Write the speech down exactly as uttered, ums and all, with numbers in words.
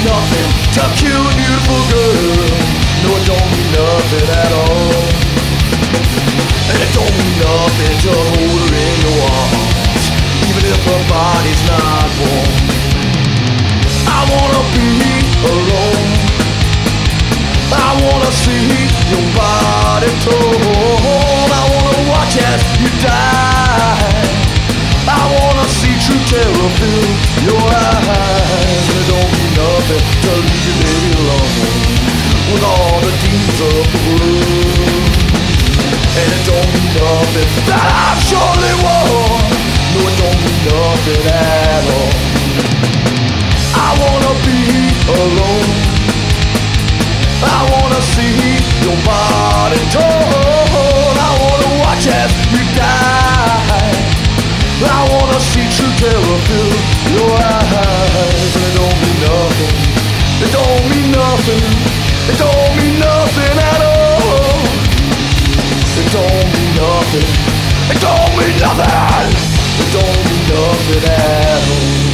nothing to kill a beautiful girl. No, it don't mean nothing at all. And it don't mean nothing to hold her in your arms, even if her body's not warm. I wanna be alone. I wanna see your body torn. I wanna watch as you die. I wanna see true terror fill your eyes. And it don't mean nothing to leave you baby alone with all the demons of the world. And it don't mean nothing that I've surely won. No, it don't mean nothing at all. I wanna be alone. I wanna see your body torn. I wanna watch as you die. I wanna see true terror fill your eyes. And it don't mean nothing. It don't mean nothing. It don't mean nothing at all. It don't mean nothing. It don't mean nothing. It don't mean nothing at all.